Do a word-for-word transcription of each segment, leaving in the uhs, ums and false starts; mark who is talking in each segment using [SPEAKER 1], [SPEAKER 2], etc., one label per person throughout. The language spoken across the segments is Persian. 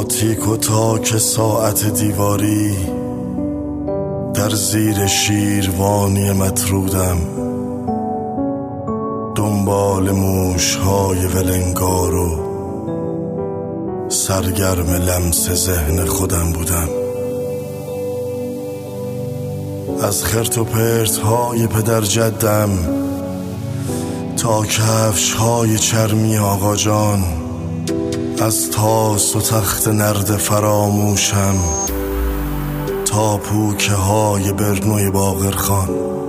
[SPEAKER 1] با تیک و تاک ساعت دیواری در زیر شیروانی مطرودم، دنبال موش‌های ولنگار و سرگرم لمس ذهن خودم بودم. از خرت و پرت‌های پدر جدم تا کفش‌های چرمی آقا جان، از تاس و تخت نرد فراموشم تا پوکه های برنوی باقرخان،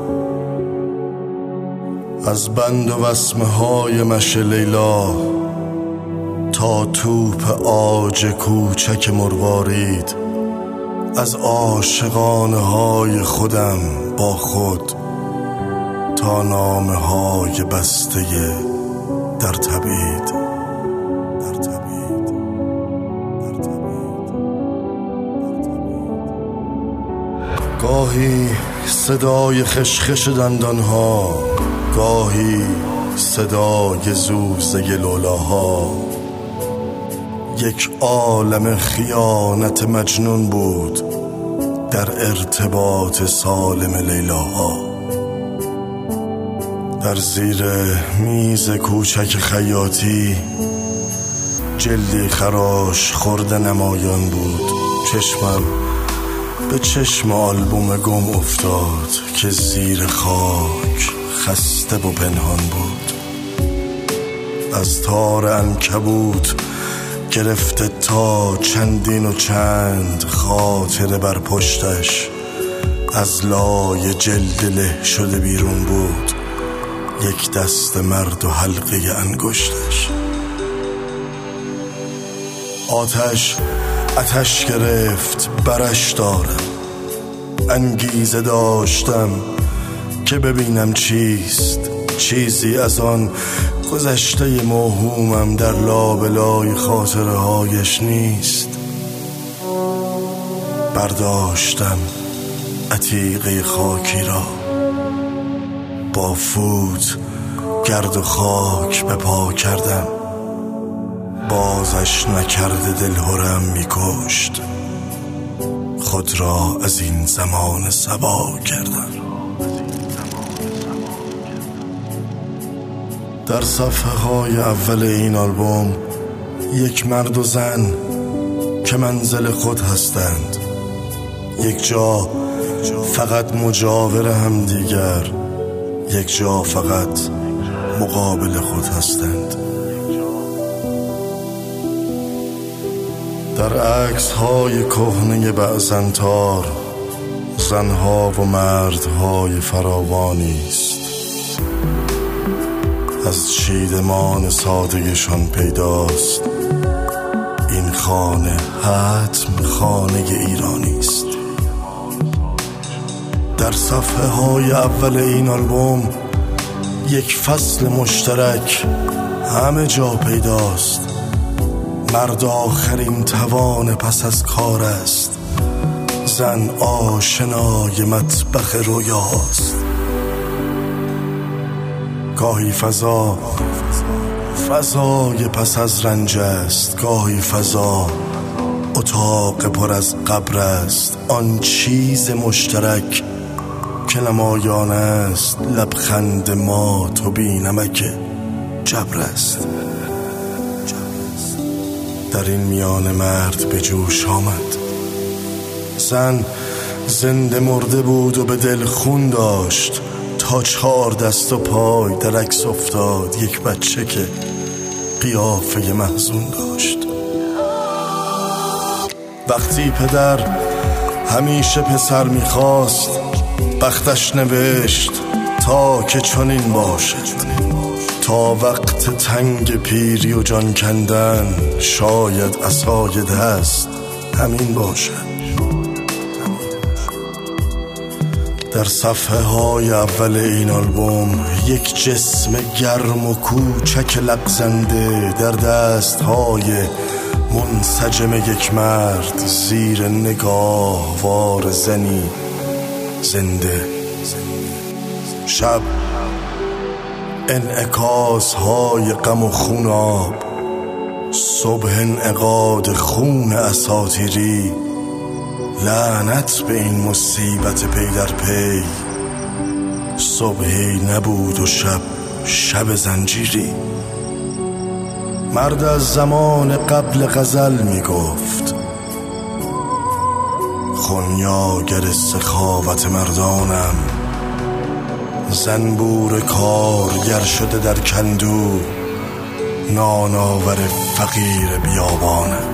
[SPEAKER 1] از بند و وسمه های مشه لیلا تا توپ آج کوچک مروارید، از عاشقانه های خودم با خود تا نامه های بسته در تبعید. گاهی صدای خشخش دندانها، گاهی صدای زوزه لولاها، یک عالم خیانت مجنون بود در ارتباط سالم لیلاها. در زیر میز کوچک خیاطی جلدی خراش خورده نمایان بود. چشمم به چشم آلبوم گم افتاد که زیر خاک خسته و پنهان بود. از تار عنکبوت گرفته تا چندین و چند خاطره بر پشتش از لای جلد له شده بیرون بود. یک دست مرد و حلقه انگشتش. آتش آتش گرفت برش دارم، انگیزه داشتم که ببینم چیست. چیزی از آن گذشته موهومم در لابلای خاطره هایش نیست. برداشتم عتیقه خاکی را، با فوت گرد و خاک به پا کردم. بازش نکرده دلهرم میکشت، خود را از این زمان صبا کردم. در صفحه های اول این آلبوم یک مرد و زن که منزل خود هستند، یک جا فقط مجاور هم دیگر، یک جا فقط مقابل خود هستند. در عکس های کهنه بعضنتار زنها و مردهای فراوانی است. از چیدمان سادگشان پیداست این خانه حتم خانه ایرانی است. در صفحه های اول این آلبوم یک فصل مشترک همه جا پیداست. مرد آخرین توان پس از کار است، زن آشنای مطبخ رویاست. گاهی فضا فضای پس از رنج است، گاهی فضا اتاق پر از قبر است. آن چیز مشترک که نمایان است لبخند ما تو بی نمک جبر است. در این میان مرد به جوش آمد، زن زنده مرده بود و به دل خون داشت. تا چهار دست و پای در عکس افتاد یک بچه که قیافه محزون داشت. وقتی پدر همیشه پسر میخواست، بختش نوشت تا که چنین باشد. تا وقت تنگ پیری و جان کندن شاید عصای دست همین باشد. در صفحه های اول این آلبوم یک جسم گرم و کوچک لغزنده در دست های منسجم یک مرد زیر نگاه وار زنی زنده. شب انعکاس های غم و خوناب صبح انعقاد خون اساطیری، لعنت به این مصیبت پی در پی. صبحی نبود و شب شب زنجیری. مرد از زمان قبل غزل می گفت، خونیاگر سخاوت مردانم. زنبور کارگر شده در کندو، ناناور فقیر بیابانم.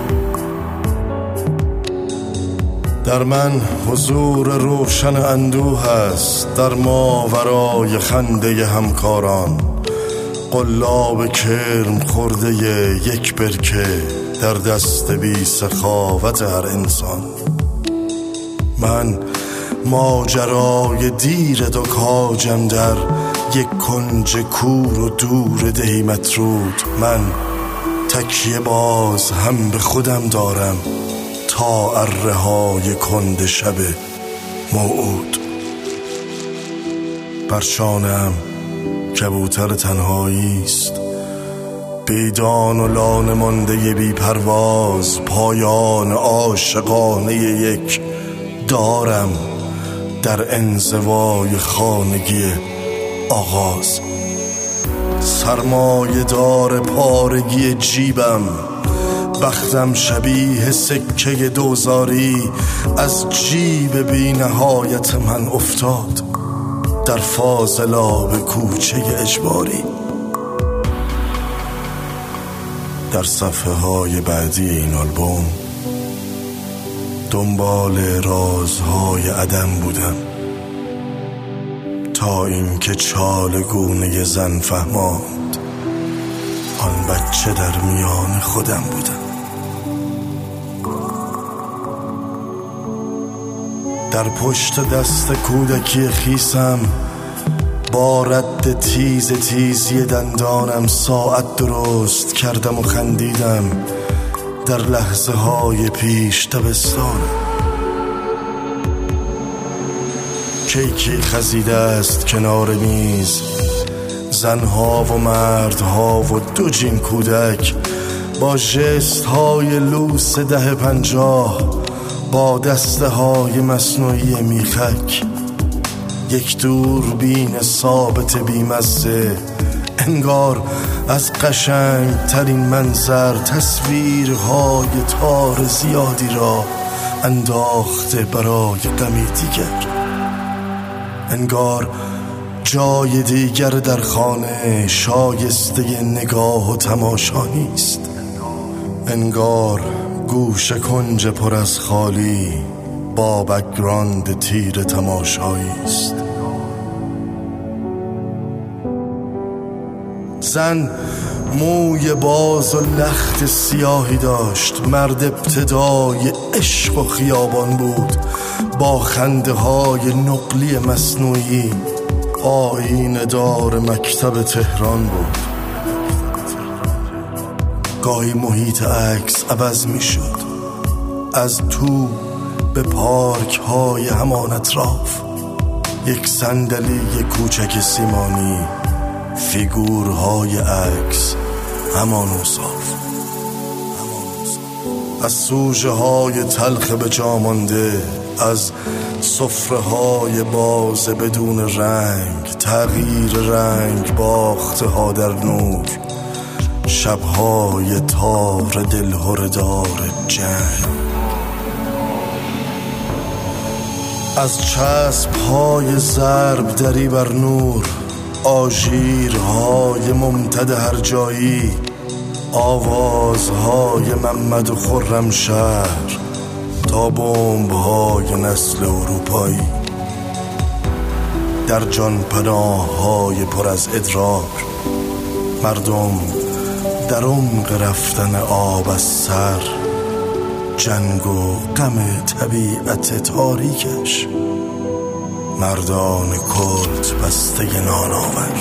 [SPEAKER 1] در من حضور روشن اندوه است، در ماورای خنده همکاران. قلاب کرم خورده یک برکه در دست بی سخاوت هر انسان. من ماجرای دیر دو کاجم در یک کنج کور و دور دهی مطرود. من تکیه باز هم به خودم دارم تا اره های کند شب موعود. بر شانه‌ام کبوتر تنهایی است، بیدان و لانه مانده بی پرواز. پایان عاشقانه یک دارم در انزوای خانگی آغاز. سرمایه دار پارگی جیبم، بختم شبیه سکه دوزاری. از جیب بی نهایت من افتاد در فاضلاب کوچه اجباری. در صفحه های بعدی این آلبوم دنبال رازهای عدم بودم تا اینکه چالگونه زن فهماند آن بچه در میان خودم بودم. در پشت دست کودکی خیسم با رد تیز تیزی دندانم ساعت درست کردم و خندیدم در لحظه های پیش دبستانم. کیکی خزیده است کنار میز، زنها و مردها و دو جین کودک با ژست های لوس ده پنجاه، با دسته های مصنوعی میخک. یک دوربین ثابت بیمزه، انگار از قشنگ ترین منظر تصویرهای تار زیادی را انداخته برای غمی دیگر. انگار جای دیگر در خانه شایسته نگاه و تماشا نیست. انگار گوش کنج پر از خالی با بک‌گراند تیر تماشایی است. زن موی باز و لخت سیاهی داشت، مرد ابتدای عشق و خیابان بود با خنده های نقلی مصنوعی. آینه دار مکتب تهران بود. گاهی محیط عکس عوض می شد، از تو به پارک های همان اطراف. یک صندلی کوچک سیمانی، فیگورهای عکس همان اوصاف. از سوژه های تلخ به جا مانده، از سفره های باز بدون رنگ، تغییر رنگ باخته ها در نور، شبهای تار دلهردار جنگ. از چسب های ضرب دری بر نور، آژیرهای ممتد هر جایی، آوازهای محمد و خرمشهر تا بمب‌های نسل اروپایی. در جان پناه‌های پر از ادرار، مردم در عمق رفتن آب از سر، جنگ و غم طبیعت تاریکش، مردان کلت بسته ناناور.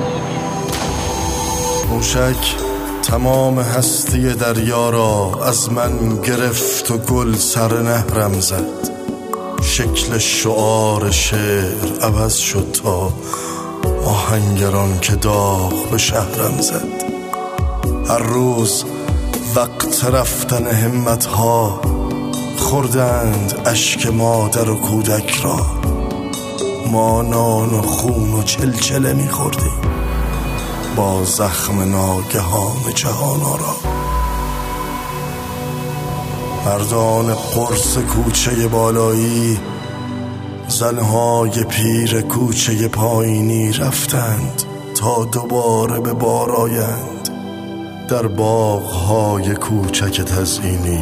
[SPEAKER 1] موشک تمام هستی دریا را از من گرفت و گل سر نهرم زد. شکل شعار شعر عوض شد تا آهنگران که داغ به شهرم زد. هر روز وقت رفتن همت ها خوردند اشک مادر و کودک را. ما نان و خون و چلچله می خوردیم با زخم ناگهان جهان را. مردان قرص کوچه بالایی، زنهای پیر کوچه پایینی رفتند تا دوباره به بار آیند در باغهای کوچک تزئینی.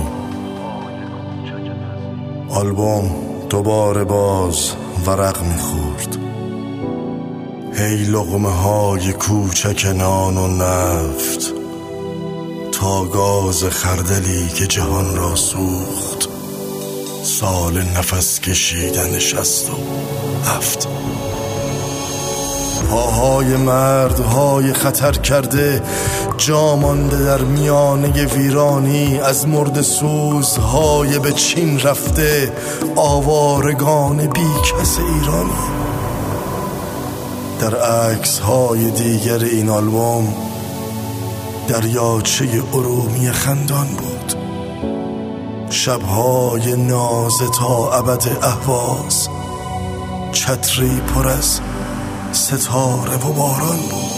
[SPEAKER 1] آلبوم دوباره باز ورق می‌خورد. هی لقمه های کوچک نان و نفت تا گاز خردلی که جهان را سوخت. سال نفس کشیدن شصت و هفت. پاهای مردهای خطر کرده جا مانده در میانه ویرانی، از مرد سوزهای به چین رفته آوارگان بی کس ایرانی. در عکس‌های دیگر این آلبوم دریاچه ارومیه خندان بود. شب‌های نازه تا ابد اهواز، چتری پر از ستاره و باران بود.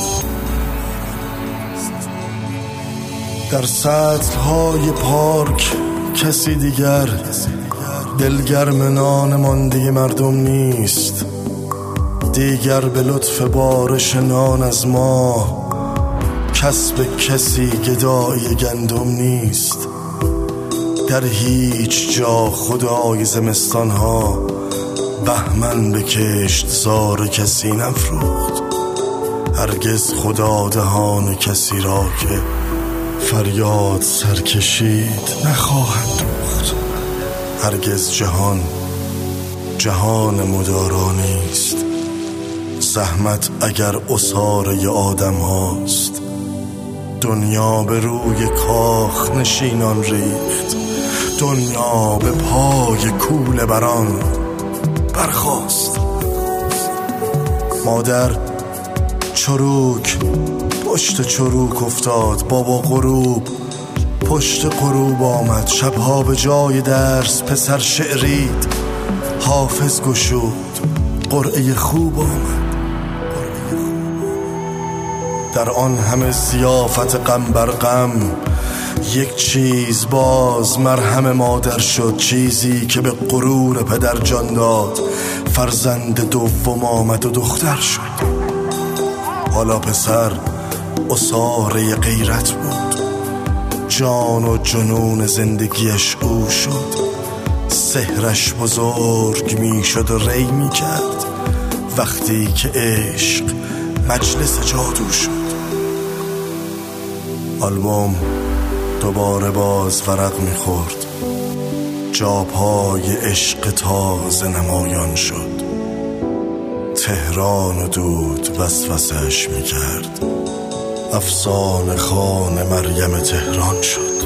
[SPEAKER 1] در سطل‌های پارک کسی دیگر دلگرم نان مانده مردم نیست. دیگر به لطف بارش نان از ما کسب کسی گدای گندم نیست. در هیچ جا خدای زمستانها بهمن به کشت زار کسی نفروخت. هرگز خدا دهان کسی را که فریاد سرکشید نخواهد دوخت. هرگز جهان جهان مدارا نیست. زحمت اگر اساره آدم هاست، دنیا به روی کاخ نشینان ریخت. دنیا به پای کوله بران برخاست. مادر چروک پشت چروک افتاد. بابا غروب پشت غروب آمد. شبها به جای درس پسر شعرید. حافظ گشود قرعه خوب آمد. در آن همه ضیافت غم بر غم یک چیز باز مرهم مادر شد. چیزی که به غرور پدر جان داد. فرزند دوم آمد و دختر شد. حالا پسر اساره غیرت بود. جان و جنون زندگیش او شد. سحرش بزرگ می شد و ری می کرد وقتی که عشق مجلس جادو شد. آلبوم دوباره باز ورق می خورد. جاپای عشق تازه نمایان شد. تهران و دود وسوسه‌اش می کرد. افسانه خان مریم تهران شد.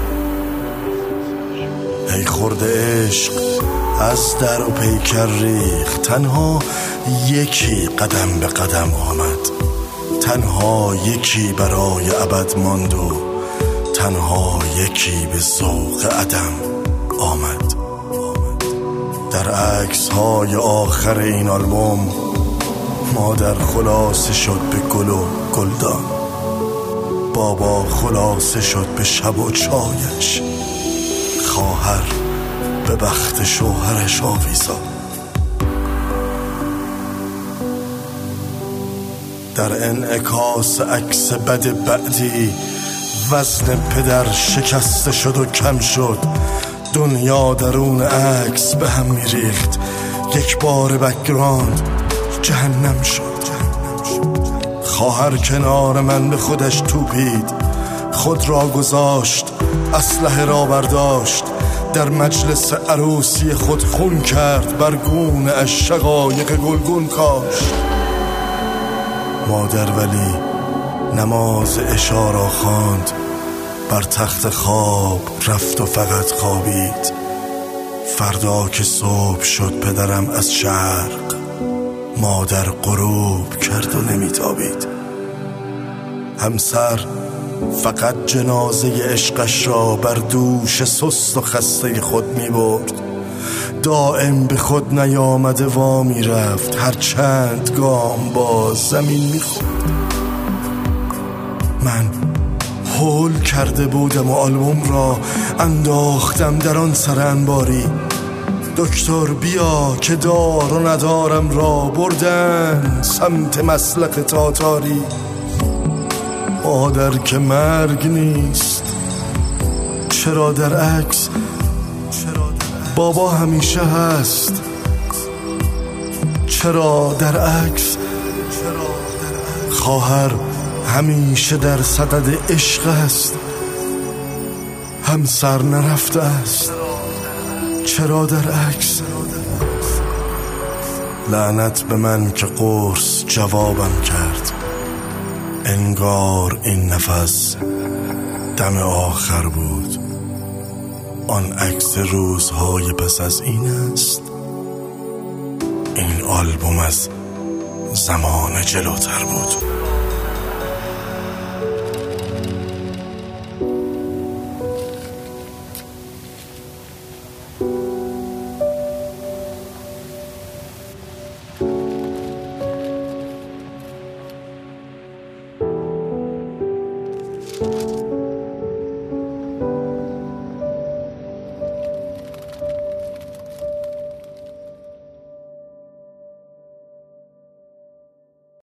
[SPEAKER 1] ای خورده عشق از در و پیکر ریخت. تنها یکی قدم به قدم آمد. تنها یکی برای ابد ماند و تنها یکی به ذوق عدم آمد. در عکس‌های آخر این آلبوم مادر خلاصه شد به گل و گلدان. بابا خلاصه شد به شب و چایش. خواهر به بخت شوهرش آویزان. در انعکاس عکس بد بعدی وزن پدر شکسته شد و کم شد. دنیا درون عکس به هم میریخت. یک بار بک‌گراند جهنم شد. خواهر کنار من به خودش توپید. خود را گذاشت، اسلحه را برداشت. در مجلس عروسی خود خون کرد. بر گونه اش شقایق گلگون کاشت. مادر ولی نماز عشا را خواند. بر تخت خواب رفت و فقط خوابید. فردا که صبح شد پدرم از شرق. مادر غروب کرد و نمیتابید. همسر فقط جنازه عشقش را بر دوش سست و خسته خود می برد. دائم به خود نیامده وا می رفت، هر چند گام باز زمین می خورد. من هول کرده بودم و آلبوم را انداختم در آن سر انباری. دکتر بیا که دار و ندارم را بردن سمت مسلخ تاتاری. مادر که مرگ نیست، چرا در عکس بابا همیشه هست؟ چرا در عکس خواهر همیشه در صدد عشق است؟ همسر نرفته است، چرا در عکس؟ لعنت به من که قرص جوابم کرد. انگار این نفس دم آخر بود. آن عکس روزهای پس از این است. این آلبوم از زمان جلوتر بود.